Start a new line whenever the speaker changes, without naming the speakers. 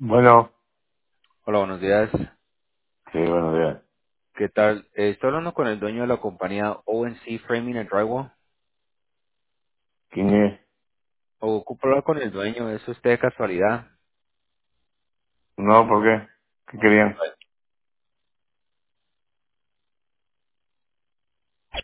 Bueno,
Hola, buenos días.
sí, buenos días.
¿Qué tal? Estoy hablando con el dueño de la compañía ONC Framing and Drywall.
¿Quién es?
O ocupo hablar con el dueño, ¿es usted de casualidad?
No, ¿por qué? ¿Qué querían?